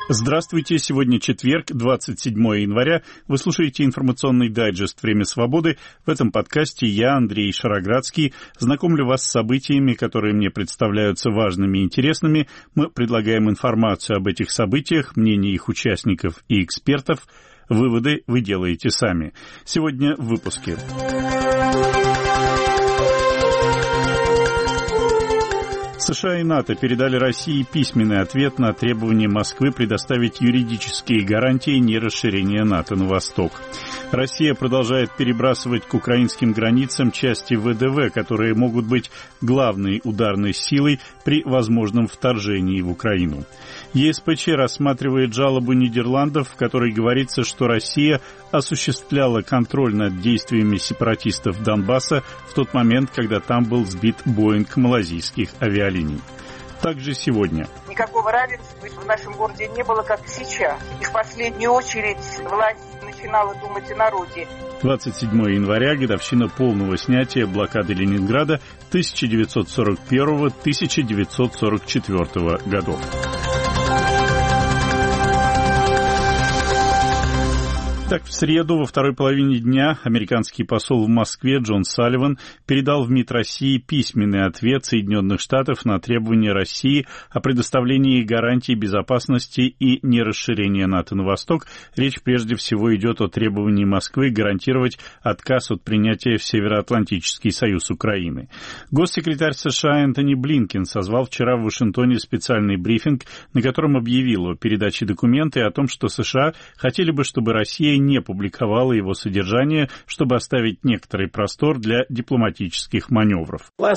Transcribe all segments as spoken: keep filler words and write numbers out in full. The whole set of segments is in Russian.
Здравствуйте, сегодня четверг, двадцать седьмое января. Вы слушаете информационный дайджест «Время свободы». В этом подкасте я, Андрей Шароградский, знакомлю вас с событиями, которые мне представляются важными и интересными. Мы предлагаем информацию об этих событиях, мнения их участников и экспертов. Выводы вы делаете сами. Сегодня в выпуске. США и НАТО передали России письменный ответ на требование Москвы предоставить юридические гарантии нерасширения НАТО на восток. Россия продолжает перебрасывать к украинским границам части ВДВ, которые могут быть главной ударной силой при возможном вторжении в Украину. ЕСПЧ рассматривает жалобу Нидерландов, в которой говорится, что Россия осуществляла контроль над действиями сепаратистов Донбасса в тот момент, когда там был сбит Боинг малазийских авиалиний. Также сегодня. Никакого равенства в нашем городе не было, как сейчас. И в последнюю очередь власть начинала думать о народе. двадцать седьмое января, годовщина полного снятия блокады Ленинграда тысяча девятьсот сорок первого — тысяча девятьсот сорок четвёртого годов. Так, в среду, во второй половине дня, американский посол в Москве Джон Салливан передал в МИД России письменный ответ Соединенных Штатов на требования России о предоставлении гарантий безопасности и нерасширения НАТО на восток. Речь прежде всего идет о требовании Москвы гарантировать отказ от принятия в Североатлантический союз Украины. Госсекретарь США Энтони Блинкен созвал вчера в Вашингтоне специальный брифинг, на котором объявил о передаче документа и о том, что США хотели бы, чтобы Россия не публиковала его содержание, чтобы оставить некоторый простор для дипломатических маневров. На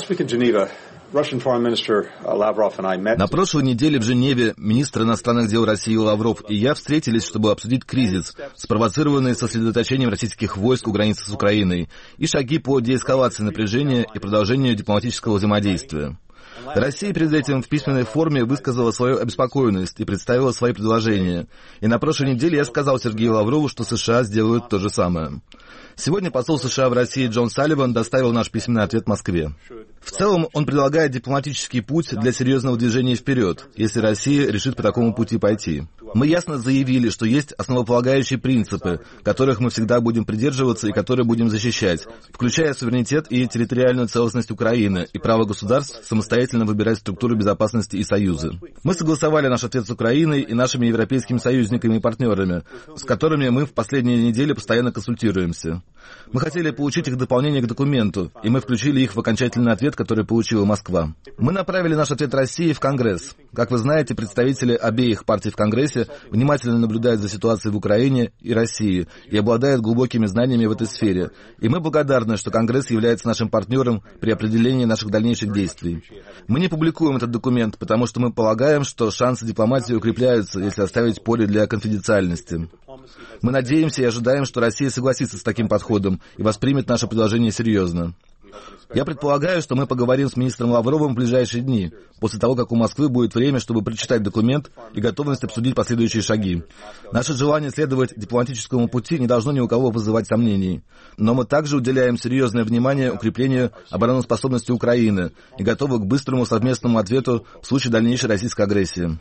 прошлой неделе в Женеве министр иностранных дел России Лавров и я встретились, чтобы обсудить кризис, спровоцированный сосредоточением российских войск у границы с Украиной, и шаги по деэскалации напряжения и продолжению дипломатического взаимодействия. Россия перед этим в письменной форме высказала свою обеспокоенность и представила свои предложения. И на прошлой неделе я сказал Сергею Лаврову, что США сделают то же самое. Сегодня посол США в России Джон Салливан доставил наш письменный ответ Москве. В целом, он предлагает дипломатический путь для серьезного движения вперед, если Россия решит по такому пути пойти. Мы ясно заявили, что есть основополагающие принципы, которых мы всегда будем придерживаться и которые будем защищать, включая суверенитет и территориальную целостность Украины и право государств самостоятельно выбирать структуру безопасности и союзы. Мы согласовали наш ответ с Украиной и нашими европейскими союзниками и партнерами, с которыми мы в последние недели постоянно консультируемся. Мы хотели получить их дополнение к документу, и мы включили их в окончательный ответ, который получила Москва. Мы направили наш ответ России в Конгресс. Как вы знаете, представители обеих партий в Конгрессе внимательно наблюдают за ситуацией в Украине и России и обладают глубокими знаниями в этой сфере. И мы благодарны, что Конгресс является нашим партнером при определении наших дальнейших действий. Мы не публикуем этот документ, потому что мы полагаем, что шансы дипломатии укрепляются, если оставить поле для конфиденциальности. Мы надеемся и ожидаем, что Россия согласится с таким подходом и воспримет наше предложение серьезно. Я предполагаю, что мы поговорим с министром Лавровым в ближайшие дни, после того, как у Москвы будет время, чтобы прочитать документ и готовность обсудить последующие шаги. Наше желание следовать дипломатическому пути не должно ни у кого вызывать сомнений. Но мы также уделяем серьезное внимание укреплению обороноспособности Украины и готовы к быстрому совместному ответу в случае дальнейшей российской агрессии.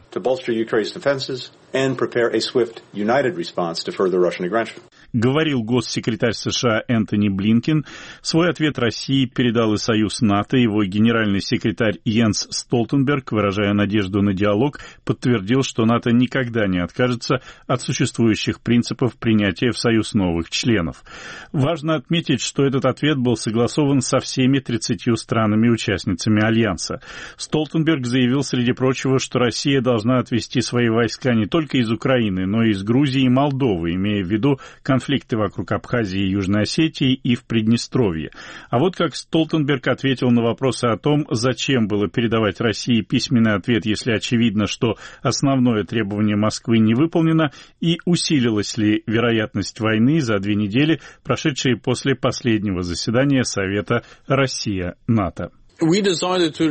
Говорил госсекретарь США Энтони Блинкен. Свой ответ России передал и Союз НАТО. Его генеральный секретарь Йенс Столтенберг, выражая надежду на диалог, подтвердил, что НАТО никогда не откажется от существующих принципов принятия в Союз новых членов. Важно отметить, что этот ответ был согласован со всеми тридцатью странами-участницами Альянса. Столтенберг заявил, среди прочего, что Россия должна отвести свои войска не только из Украины, но и из Грузии и Молдовы, имея в виду конфликты вокруг Абхазии и Южной Осетии и в Приднестровье. А вот как Столтенберг ответил на вопросы о том, зачем было передавать России письменный ответ, если очевидно, что основное требование Москвы не выполнено, и усилилась ли вероятность войны за две недели, прошедшие после последнего заседания Совета Россия-НАТО. Мы решили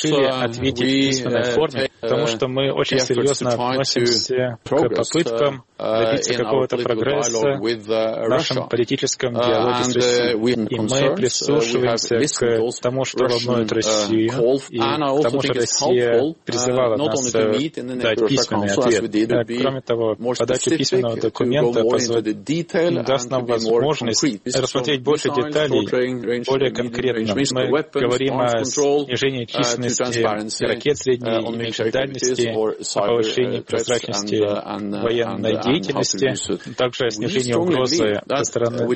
ответить в письменной форме, потому что мы очень серьезно относимся к попыткам добиться какого-то прогресса в нашем политическом диалоге с Россией. И мы прислушиваемся к тому, что волнует Россию, и к тому, что Россия призывала нас дать письменный ответ. Кроме того, подача письменного документа позволит, даст нам возможность рассмотреть больше деталей, более конкретно. Мы говорим о снижении численности ракет средней и меньшей дальности, о повышении прозрачности военной деятельности, также о снижении угрозы со стороны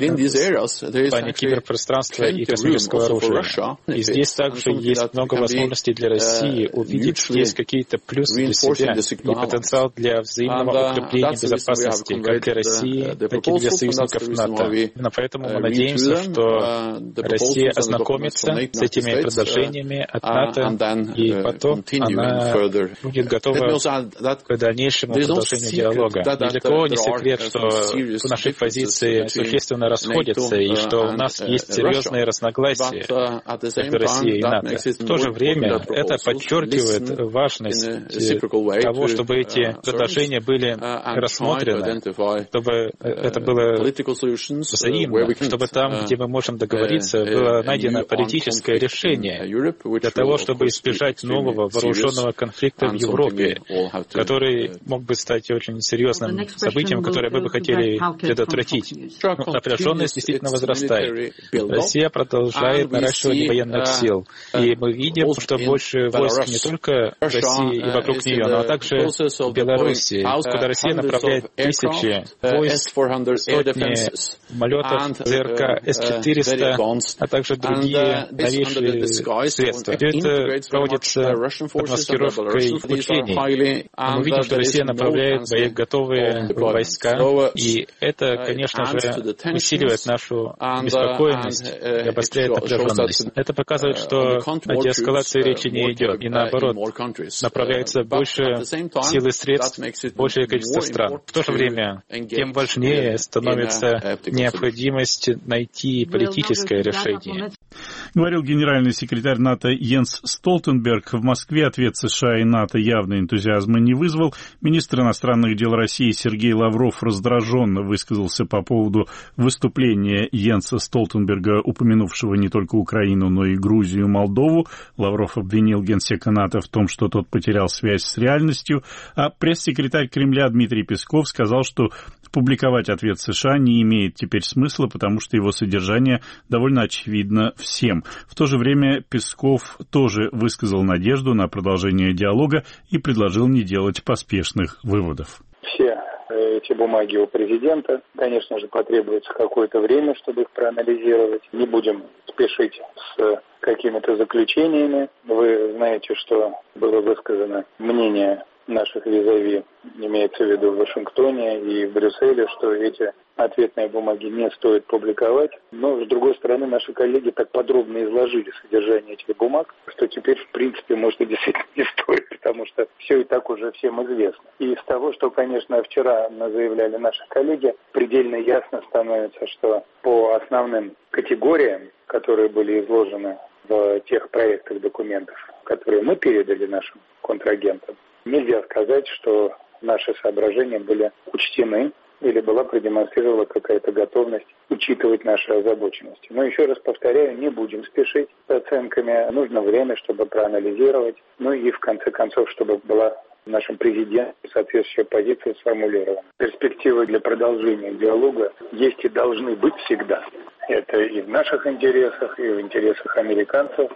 в плане киберпространства и космического оружия. И здесь также есть много возможностей для России увидеть здесь какие-то плюсы для себя и потенциал для взаимного укрепления безопасности как для России, так и для союзников НАТО. Именно поэтому мы надеемся, что Россия ознакомится с этими предложениями от НАТО, и потом она будет готова к дальнейшему продолжению диалога. Ни для кого не секрет, что наши позиции существенно расходятся, и что у нас есть серьезные разногласия между Россией и НАТО. В то же время это подчеркивает важность того, чтобы эти предложения были рассмотрены, чтобы это было взаимно, чтобы там, где мы можем договориться, было найдено политическое решение для того, чтобы избежать нового вооруженного конфликта в Европе, который мог бы стать очень серьезным событием, которое мы бы хотели предотвратить. Ну, напряженность действительно возрастает. Россия продолжает наращивание военных сил. И мы видим, что больше войск не только в России и вокруг нее, но также в Беларуси, куда Россия направляет тысячи войск, сотни самолетов ЗРК С четыреста, а также другие новейшие средства. Все это проводится под маскировкой учений. Мы видим, что Россия направляет боеготовые войска, и это, конечно же, усиливает нашу беспокойность и обостряет напряженность. Это показывает, что о деэскалации речи не идет, и наоборот, направляется больше сил и средств, большее количество стран. В то же время, тем важнее становится необходимость найти политическое решение. Говорил генеральный секретарь НАТО Йенс Столтенберг. В Москве ответ США и НАТО явно энтузиазма не вызвал. Министр иностранных дел России Сергей Лавров раздраженно высказался по поводу выступления Йенса Столтенберга, упомянувшего не только Украину, но и Грузию и Молдову. Лавров обвинил генсека НАТО в том, что тот потерял связь с реальностью, а пресс-секретарь Кремля Дмитрий Песков сказал, что публиковать ответ США не имеет теперь смысла, потому что его содержание довольно очевидно всем. В то же время Песков тоже высказал надежду на продолжение диалога и предложил не делать поспешных выводов. Все эти бумаги у президента, конечно же, потребуется какое-то время, чтобы их проанализировать. Не будем спешить с какими-то заключениями. Вы знаете, что было высказано мнение наших визави, имеется в виду в Вашингтоне и в Брюсселе, что эти ответные бумаги не стоит публиковать. Но, с другой стороны, наши коллеги так подробно изложили содержание этих бумаг, что теперь, в принципе, может, и действительно не стоит, потому что все и так уже всем известно. И из того, что, конечно, вчера заявляли наши коллеги, предельно ясно становится, что по основным категориям, которые были изложены в тех проектах документов, которые мы передали нашим контрагентам, нельзя сказать, что наши соображения были учтены или была продемонстрирована какая-то готовность учитывать наши озабоченности. Но еще раз повторяю, не будем спешить с оценками. Нужно время, чтобы проанализировать. Ну и в конце концов, чтобы была нашим президентом соответствующая позиция сформулирована. Перспективы для продолжения диалога есть и должны быть всегда. Это и в наших интересах, и в интересах американцев.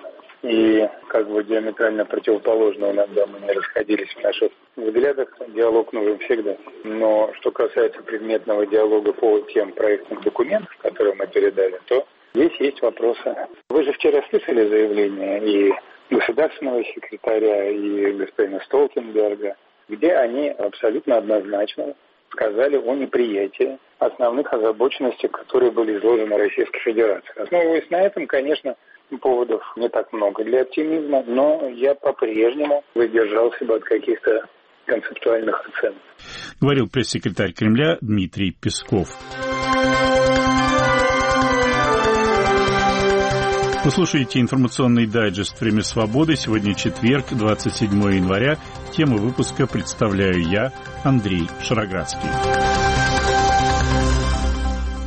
И как бы диаметрально противоположно иногда мы не расходились в наших взглядах, диалог нужен всегда. Но что касается предметного диалога по тем проектным документам, которые мы передали, то здесь есть вопросы. Вы же вчера слышали заявление и государственного секретаря, и господина Столтенберга, где они абсолютно однозначно сказали о неприятии основных озабоченностей, которые были изложены Российской Федерацией. Основываясь на этом, конечно, поводов не так много для оптимизма, но я по-прежнему воздержался бы от каких-то концептуальных оценок. Говорил пресс-секретарь Кремля Дмитрий Песков. Вы слушаете информационный дайджест «Время свободы». Сегодня четверг, двадцать седьмое января. Тему выпуска представляю я, Андрей Шароградский.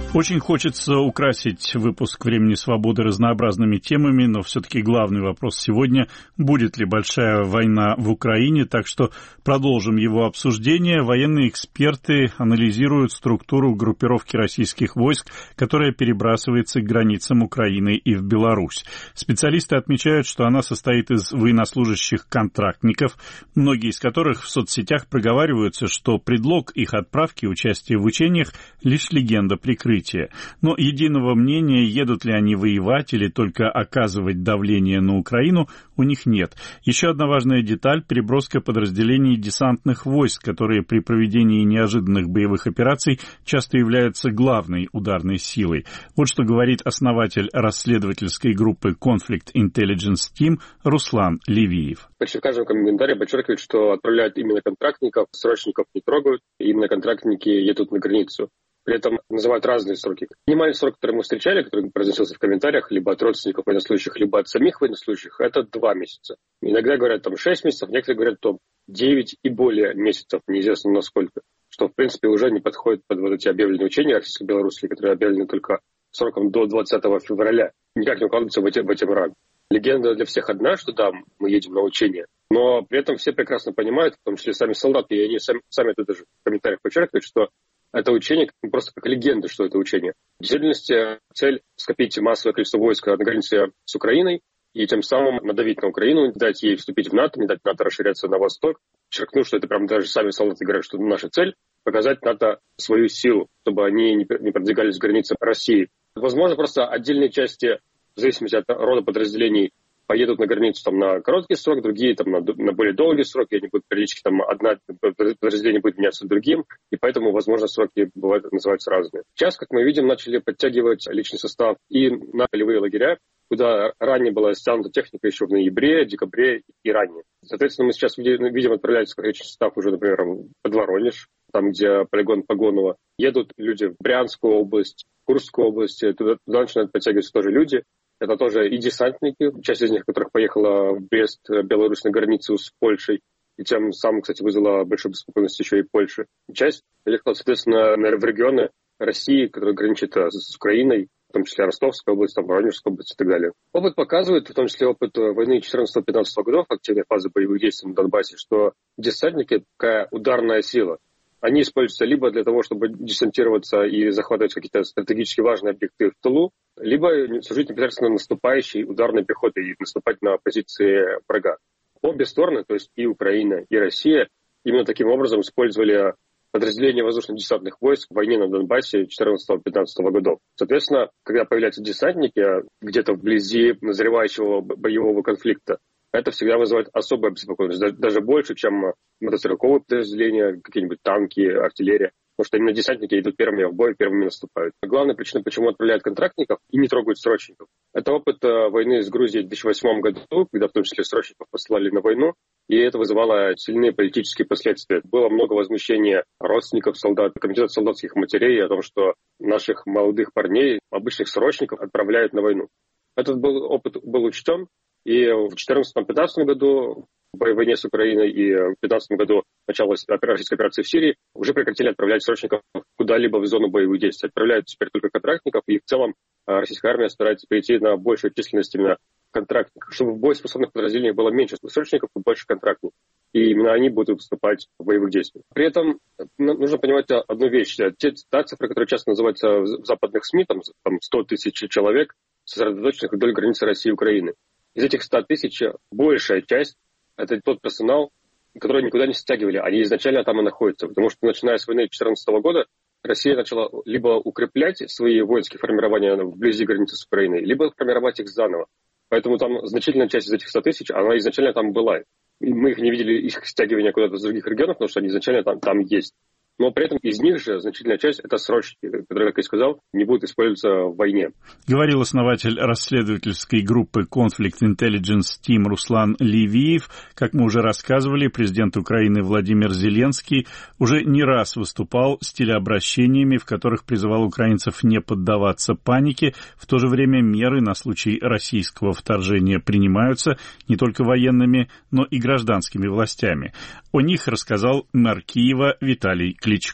Очень хочется украсить выпуск «Времени свободы» разнообразными темами, но все-таки главный вопрос сегодня – будет ли большая война в Украине, так что продолжим его обсуждение. Военные эксперты анализируют структуру группировки российских войск, которая перебрасывается к границам Украины и в Беларусь. Специалисты отмечают, что она состоит из военнослужащих-контрактников, многие из которых в соцсетях проговариваются, что предлог их отправки и участия в учениях – лишь легенда прикрытия. Но единого мнения, едут ли они воевать или только оказывать давление на Украину, у них нет. Еще одна важная деталь – переброска подразделений десантных войск, которые при проведении неожиданных боевых операций часто являются главной ударной силой. Вот что говорит основатель расследовательской группы Conflict Intelligence Team Руслан Левиев. Почти в каждом комментарии подчеркивают, что отправляют именно контрактников, срочников не трогают, именно контрактники едут на границу. При этом называют разные сроки. Минимальный срок, который мы встречали, который произносился в комментариях, либо от родственников военнослужащих, либо от самих военнослужащих, это два месяца. Иногда говорят там шесть месяцев, некоторые говорят там девять и более месяцев, неизвестно насколько. Что, в принципе, уже не подходит под вот эти объявленные учения российско-белорусские, которые объявлены только сроком до двадцатого февраля. Никак не укладываются в эти, в эти рамки. Легенда для всех одна, что да, мы едем на учения. Но при этом все прекрасно понимают, в том числе сами солдаты, и они сами, сами это даже в комментариях подчеркивают, что это учение просто как легенда, что это учение. В действительности цель — скопить массовое количество войск на границе с Украиной и тем самым надавить на Украину, не дать ей вступить в НАТО, не дать НАТО расширяться на восток. Подчеркну, что это прям даже сами солдаты говорят, что наша цель — показать НАТО свою силу, чтобы они не продвигались к границе России. Возможно, просто отдельные части, в зависимости от рода подразделений, поедут на границу там, на короткий срок, другие там, на, на более долгий срок, и они будут периодически, там, одна подразделение будет меняться другим, и поэтому, возможно, сроки бывают называются разные. Сейчас, как мы видим, начали подтягивать личный состав и на полевые лагеря, куда ранее была стянута техника еще в ноябре, декабре и ранее. Соответственно, мы сейчас видим, отправляется личный состав уже, например, под Воронеж, там, где полигон Погонова. Едут люди в Брянскую область, Курскую область, туда, туда начинают подтягиваться тоже люди. Это тоже и десантники, часть из них, которых поехала в Брест, Беларусь, на границу с Польшей, и тем самым, кстати, вызвала большую беспокойность еще и Польши. Часть поехала, соответственно, в регионы России, которые граничат с Украиной, в том числе Ростовская область, там, Воронежская область и так далее. Опыт показывает, в том числе опыт войны четырнадцатого-пятнадцатого годов, активной фазы боевых действий на Донбассе, что десантники — такая ударная сила. Они используются либо для того, чтобы десантироваться и захватывать какие-то стратегически важные объекты в тылу, либо служить непосредственно наступающей ударной пехотой и наступать на позиции врага. Обе стороны, то есть и Украина, и Россия, именно таким образом использовали подразделения воздушно-десантных войск в войне на Донбассе четырнадцатого-пятнадцатого годов. Соответственно, когда появляются десантники где-то вблизи назревающего боевого конфликта, это всегда вызывает особую обеспокоенность, даже больше, чем мотострелковые подразделения, какие-нибудь танки, артиллерия. Потому что именно десантники идут первыми в бой, первыми наступают. Главная причина, почему отправляют контрактников и не трогают срочников, это опыт войны с Грузией в две тысячи восьмом году, когда в том числе срочников посылали на войну, и это вызывало сильные политические последствия. Было много возмущения родственников солдат, комитета солдатских матерей о том, что наших молодых парней, обычных срочников, отправляют на войну. Этот был, опыт был учтен, и в четырнадцатом-пятнадцатом году в войне с Украиной и в две тысячи пятнадцатом году начало российской операции в Сирии уже прекратили отправлять срочников куда-либо в зону боевых действий. Отправляют теперь только контрактников, и в целом российская армия старается перейти на большую численность именно контрактников, чтобы в боеспособных подразделениях было меньше срочников и больше контрактников. И именно они будут вступать в боевых действиях. При этом нужно понимать одну вещь. Те цифры, которые часто называются в западных СМИ, там, там сто тысяч человек, сосредоточенных вдоль границы России и Украины. Из этих ста тысяч большая часть — это тот персонал, который никуда не стягивали. Они изначально там и находятся. Потому что, начиная с войны две тысячи четырнадцатого года, Россия начала либо укреплять свои воинские формирования вблизи границы с Украиной, либо формировать их заново. Поэтому там значительная часть из этих ста тысяч, она изначально там была. И мы их не видели, их стягивания куда-то из других регионов, потому что они изначально там, там есть. Но при этом из них же значительная часть — это срочники, которые, как я сказал, не будут использоваться в войне. Говорил основатель расследовательской группы Conflict Intelligence Team Руслан Левиев. Как мы уже рассказывали, президент Украины Владимир Зеленский уже не раз выступал с телеобращениями, в которых призывал украинцев не поддаваться панике. В то же время меры на случай российского вторжения принимаются не только военными, но и гражданскими властями. О них рассказал мэр Киева Виталий Кличко.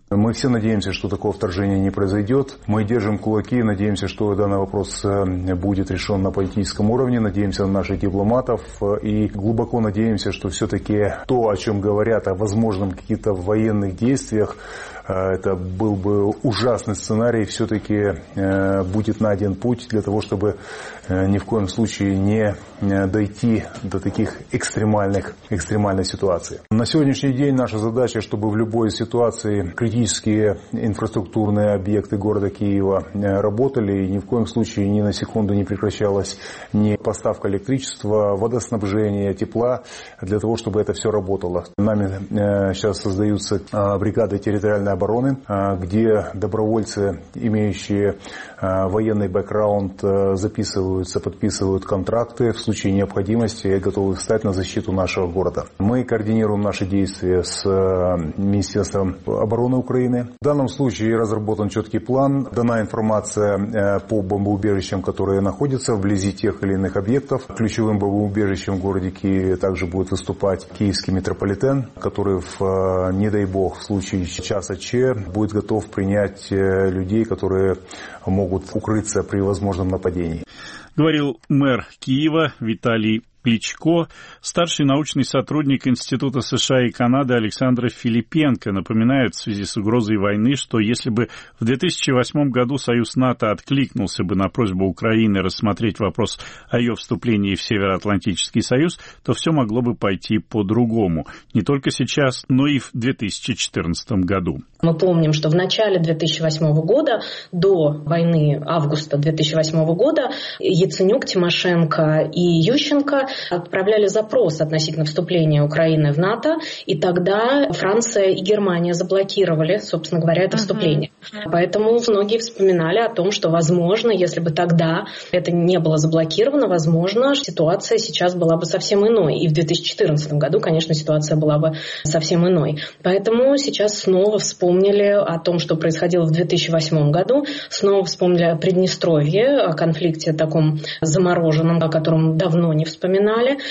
Мы все надеемся, что такого вторжения не произойдет. Мы держим кулаки, надеемся, что данный вопрос будет решен на политическом уровне, надеемся на наших дипломатов и глубоко надеемся, что все-таки то, о чем говорят, о возможном каких-то военных действиях, это был бы ужасный сценарий, все-таки будет найден путь для того, чтобы ни в коем случае не дойти до таких экстремальных, экстремальной ситуации. На сегодняшний день наша задача, чтобы в любой ситуации критические инфраструктурные объекты города Киева работали, и ни в коем случае ни на секунду не прекращалась ни поставка электричества, водоснабжения, тепла, для того, чтобы это все работало. Нами сейчас создаются бригады территориальной обороны, где добровольцы, имеющие военный бэкграунд, записываются, подписывают контракты, в случае необходимости готовы встать на защиту нашего города. Мы координируем наши действия с Министерством обороны Украины. В данном случае разработан четкий план, дана информация по бомбоубежищам, которые находятся вблизи тех или иных объектов. Ключевым бомбоубежищем в городе Киеве также будет выступать киевский метрополитен, который, в, не дай бог, в случае часа Ч будет готов принять людей, которые могут укрыться при возможном нападении. Говорил мэр Киева Виталий Кличко. Старший научный сотрудник Института США и Канады Александр Филипенко напоминает в связи с угрозой войны, что если бы в две тысячи восьмом году Союз НАТО откликнулся бы на просьбу Украины рассмотреть вопрос о ее вступлении в Североатлантический Союз, то все могло бы пойти по-другому. Не только сейчас, но и в две тысячи четырнадцатом году. Мы помним, что в начале две тысячи восьмого года, до войны августа две тысячи восьмого года, Яценюк, Тимошенко и Ющенко отправляли запрос относительно вступления Украины в НАТО, и тогда Франция и Германия заблокировали, собственно говоря, это вступление. Uh-huh. Поэтому многие вспоминали о том, что, возможно, если бы тогда это не было заблокировано, возможно, ситуация сейчас была бы совсем иной. И в две тысячи четырнадцатом году, конечно, ситуация была бы совсем иной. Поэтому сейчас снова вспомнили о том, что происходило в две тысячи восьмом году, снова вспомнили о Приднестровье, о конфликте таком замороженном, о котором давно не вспоминали.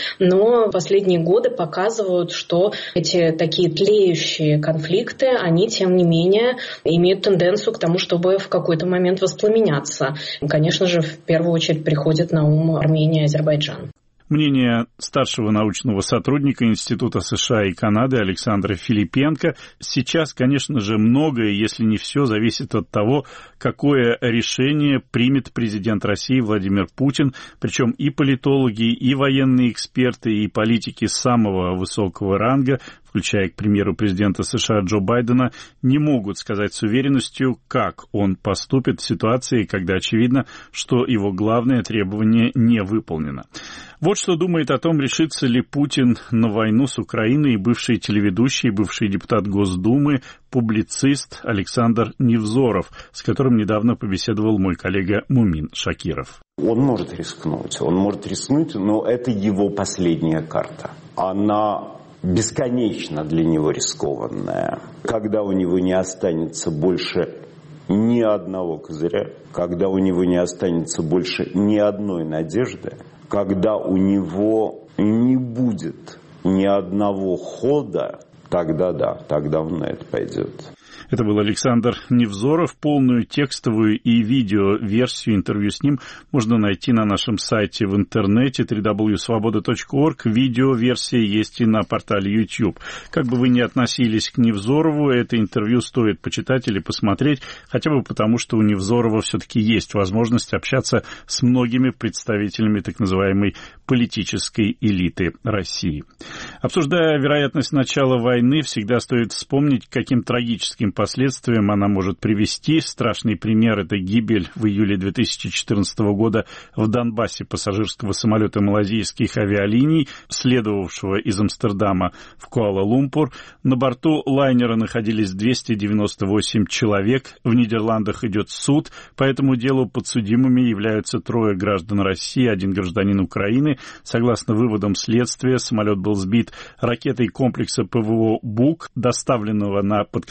Но последние годы показывают, что эти такие тлеющие конфликты, они, тем не менее, имеют тенденцию к тому, чтобы в какой-то момент воспламеняться. Конечно же, в первую очередь приходит на ум Армения и Азербайджан. Мнение старшего научного сотрудника Института США и Канады Александра Филипенко. Сейчас, конечно же, многое, если не все, зависит от того, какое решение примет президент России Владимир Путин. Причем и политологи, и военные эксперты, и политики самого высокого ранга, включая, к примеру, президента США Джо Байдена, не могут сказать с уверенностью, как он поступит в ситуации, когда очевидно, что его главное требование не выполнено. Вот что думает о том, решится ли Путин на войну с Украиной бывший телеведущий, бывший депутат Госдумы, публицист Александр Невзоров, с которым недавно побеседовал мой коллега Мумин Шакиров. Он может рискнуть, он может рискнуть, но это его последняя карта. Она бесконечно для него рискованная. Когда у него не останется больше ни одного козыря, когда у него не останется больше ни одной надежды, когда у него не будет ни одного хода, тогда да, тогда он на это пойдет. Это был Александр Невзоров. Полную текстовую и видео-версию интервью с ним можно найти на нашем сайте в интернете дабл ю дабл ю дабл ю точка свобода точка орг. Видео-версия есть и на портале YouTube. Как бы вы ни относились к Невзорову, это интервью стоит почитать или посмотреть, хотя бы потому, что у Невзорова все-таки есть возможность общаться с многими представителями так называемой политической элиты России. Обсуждая вероятность начала войны, всегда стоит вспомнить, каким трагическим последствиям она может привести. Страшный пример – это гибель в июле две тысячи четырнадцатого года в Донбассе пассажирского самолета малазийских авиалиний, следовавшего из Амстердама в Куала-Лумпур. На борту лайнера находились двести девяносто восемь человек. В Нидерландах идет суд. По этому делу подсудимыми являются трое граждан России, один гражданин Украины. Согласно выводам следствия, самолет был сбит ракетой комплекса ПВО «Бук», доставленного на подконтрольную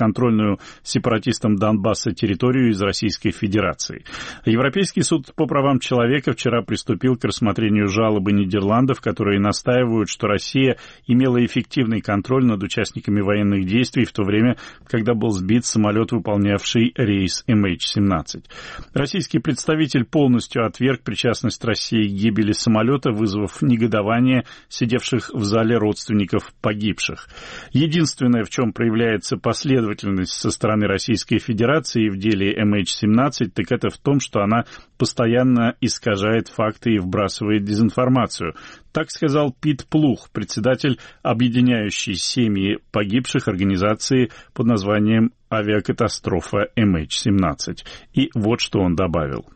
отвоеванную сепаратистам Донбасса территорию из Российской Федерации. Европейский суд по правам человека вчера приступил к рассмотрению жалобы Нидерландов, которые настаивают, что Россия имела эффективный контроль над участниками военных действий в то время, когда был сбит самолет, выполнявший рейс эм эйч семнадцать. Российский представитель полностью отверг причастность России к гибели самолета, вызвав негодование сидевших в зале родственников погибших. Единственное, в чем проявляется последовательность со стороны Российской Федерации в деле эм эйч семнадцать, так это в том, что она постоянно искажает факты и вбрасывает дезинформацию. Так сказал Пит Плух, председатель объединяющей семьи погибших организации под названием «Авиакатастрофа эм эйч семнадцать». И вот что он добавил.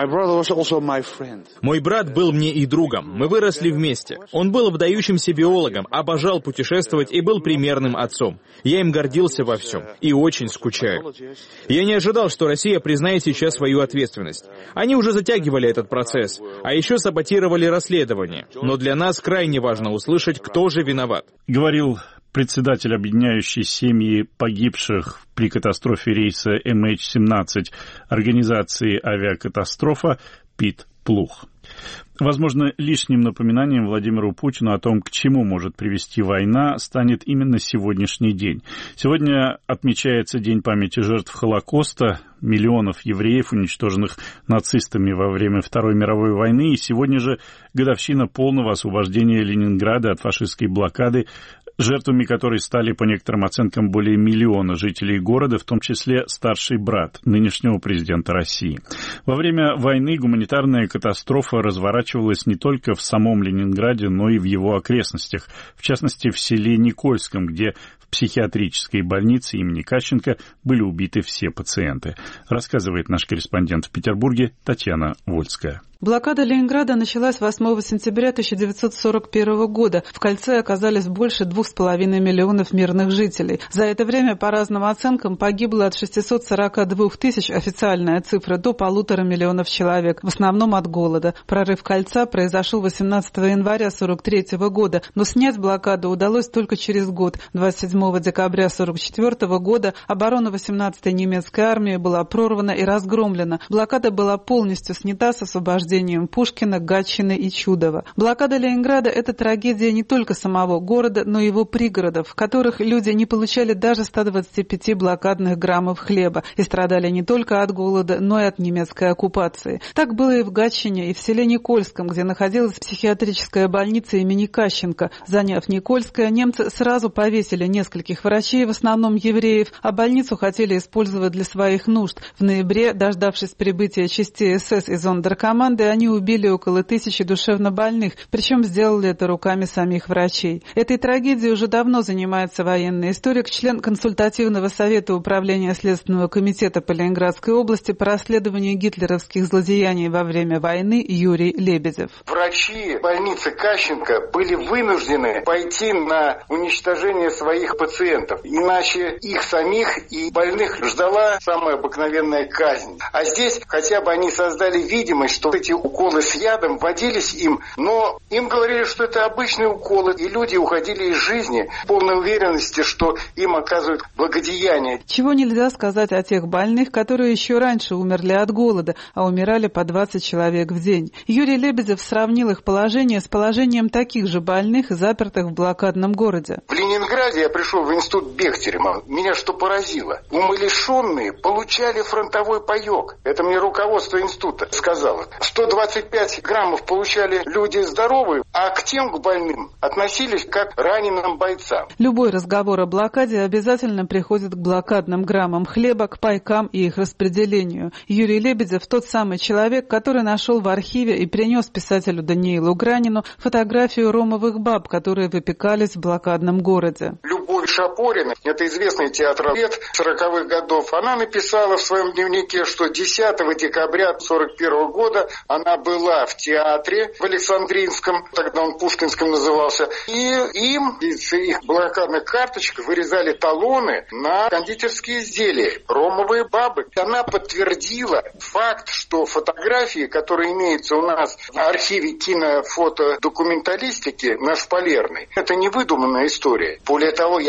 Мой брат был мне и другом. Мы выросли вместе. Он был выдающимся биологом, обожал путешествовать и был примерным отцом. Я им гордился во всем и очень скучаю. Я не ожидал, что Россия признает сейчас свою ответственность. Они уже затягивали этот процесс, а еще саботировали расследование. Но для нас крайне важно услышать, кто же виноват. Говорил председатель объединяющей семьи погибших при катастрофе рейса эм эйч семнадцать организации «Авиакатастрофа» Пит Плух. Возможно, лишним напоминанием Владимиру Путину о том, к чему может привести война, станет именно сегодняшний день. Сегодня отмечается День памяти жертв Холокоста, миллионов евреев, уничтоженных нацистами во время Второй мировой войны, и сегодня же годовщина полного освобождения Ленинграда от фашистской блокады, жертвами которой стали, по некоторым оценкам, более миллиона жителей города, в том числе старший брат нынешнего президента России. Во время войны гуманитарная катастрофа разворачивалась не только в самом Ленинграде, но и в его окрестностях, в частности, в селе Никольском, где в психиатрической больнице имени Кащенко были убиты все пациенты. Рассказывает наш корреспондент в Петербурге Татьяна Вольская. Блокада Ленинграда началась восьмого сентября тысяча девятьсот сорок первого года. В кольце оказались больше двух с половиной миллионов мирных жителей. За это время, по разным оценкам, погибло от шестисот сорока двух тысяч, официальная цифра, до полутора миллионов человек, в основном от голода. Прорыв кольца произошел восемнадцатого января сорок третьего года, но снять блокаду удалось только через год. двадцать седьмого декабря сорок четвертого года оборона восемнадцатой немецкой армии была прорвана и разгромлена. Блокада была полностью снята с освобождением Пушкина, Гатчины и Чудова. Блокада Ленинграда – это трагедия не только самого города, но и его пригородов, в которых люди не получали даже ста двадцати пяти блокадных граммов хлеба и страдали не только от голода, но и от немецкой оккупации. Так было и в Гатчине, и в селе Никольском, где находилась психиатрическая больница имени Кащенко. Заняв Никольское, немцы сразу повесили нескольких врачей, в основном евреев, а больницу хотели использовать для своих нужд. В ноябре, дождавшись прибытия частей эс эс и зондеркоманды, они убили около тысячи душевнобольных, причем сделали это руками самих врачей. Этой трагедией уже давно занимается военный историк, член консультативного совета управления Следственного комитета по Ленинградской области по расследованию гитлеровских злодеяний во время войны Юрий Лебедев. Врачи больницы Кащенко были вынуждены пойти на уничтожение своих пациентов, иначе их самих и больных ждала самая обыкновенная казнь. А здесь хотя бы они создали видимость, что эти уколы с ядом вводились им, но им говорили, что это обычные уколы, и люди уходили из жизни в полной уверенности, что им оказывают благодеяние. Чего нельзя сказать о тех больных, которые еще раньше умерли от голода, а умирали по двадцать человек в день. Юрий Лебедев сравнил их положение с положением таких же больных, запертых в блокадном городе. В Ленинграде я пришел в институт Бехтерева. Меня что поразило? Умалишенные получали фронтовой паек. Это мне руководство института сказало. сто двадцать пять граммов получали люди здоровые, а к тем, к больным, относились как к раненым бойцам. Любой разговор о блокаде обязательно приходит к блокадным граммам хлеба, к пайкам и их распределению. Юрий Лебедев – тот самый человек, который нашел в архиве и принес писателю Даниилу Гранину фотографию ромовых баб, которые выпекались в блокадном городе. Любовь Шапорина, это известный театровед сороковых годов, она написала в своем дневнике, что десятого декабря сорок первого года она была в театре в Александринском, тогда он Пушкинском назывался, и им из их блокадных карточек вырезали талоны на кондитерские изделия, ромовые бабы. Она подтвердила факт, что фотографии, которые имеются у нас в архиве кинофотодокументалистики на Шпалерной, это не выдуманная история. Более того, я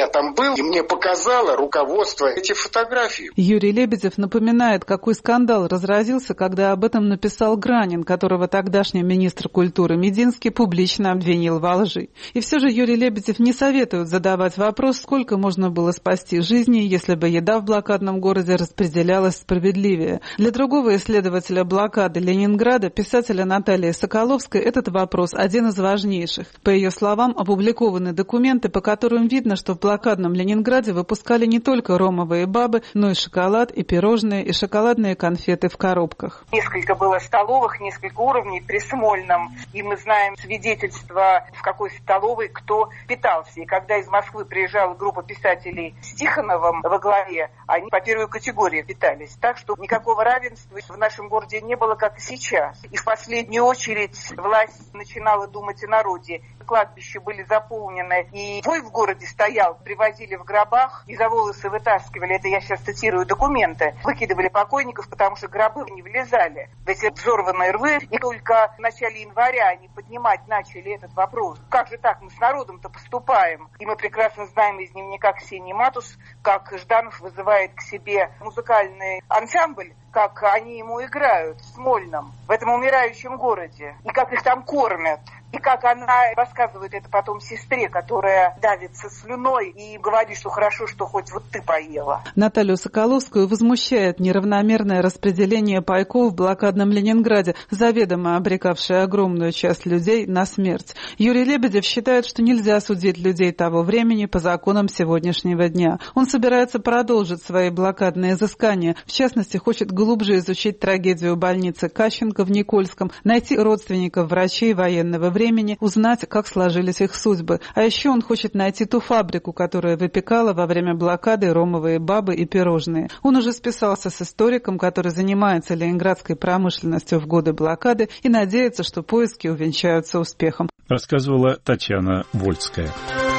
Я там был, и мне показало руководство эти фотографии. Юрий Лебедев напоминает, какой скандал разразился, когда об этом написал Гранин, которого тогдашний министр культуры Мединский публично обвинил во лжи. И все же Юрий Лебедев не советует задавать вопрос, сколько можно было спасти жизни, если бы еда в блокадном городе распределялась справедливее. Для другого исследователя блокады Ленинграда, писателя Натальи Соколовской, этот вопрос один из важнейших. По ее словам, опубликованы документы, по которым видно, что в блокадном Ленинграде выпускали не только ромовые бабы, но и шоколад, и пирожные, и шоколадные конфеты в коробках. Несколько было столовых, несколько уровней при Смольном, и мы знаем свидетельства, в какой столовой кто питался. И когда из Москвы приезжала группа писателей с Тихоновым во главе, они по первой категории питались. Так что никакого равенства в нашем городе не было, как и сейчас. И в последнюю очередь власть начинала думать о народе. Кладбища были заполнены, и вой в городе стоял, привозили в гробах и за волосы вытаскивали, это я сейчас цитирую документы, выкидывали покойников, потому что гробы не влезали в эти взорванные рвы, и только в начале января они поднимать начали этот вопрос. Как же так, мы с народом-то поступаем? И мы прекрасно знаем из дневника Ксении Матус, как Жданов вызывает к себе музыкальный ансамбль, как они ему играют в Смольном, в этом умирающем городе, и как их там кормят. И как она рассказывает это потом сестре, которая давится слюной и говорит, что хорошо, что хоть вот ты поела. Наталью Соколовскую возмущает неравномерное распределение пайков в блокадном Ленинграде, заведомо обрекавшее огромную часть людей на смерть. Юрий Лебедев считает, что нельзя судить людей того времени по законам сегодняшнего дня. Он собирается продолжить свои блокадные изыскания. В частности, хочет глубже изучить трагедию больницы Кащенко в Никольском, найти родственников врачей военного времени, времени узнать, как сложились их судьбы. А еще он хочет найти ту фабрику, которая выпекала во время блокады ромовые бабы и пирожные. Он уже списался с историком, который занимается ленинградской промышленностью в годы блокады, и надеется, что поиски увенчаются успехом. Рассказывала Татьяна Вольская.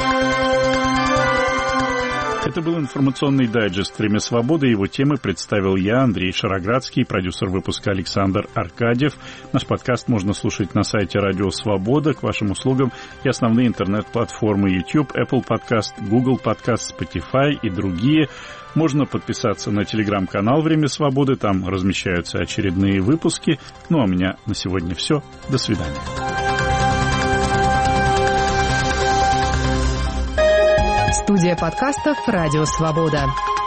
Это был информационный дайджест «Время свободы». Его темы представил я, Андрей Шароградский, продюсер выпуска Александр Аркадьев. Наш подкаст можно слушать на сайте Радио Свобода. К вашим услугам и основные интернет-платформы YouTube, Apple Podcast, Google Podcast, Spotify и другие. Можно подписаться на телеграм-канал «Время свободы». Там размещаются очередные выпуски. Ну а у меня на сегодня все. До свидания. Студия подкастов «Радио Свобода».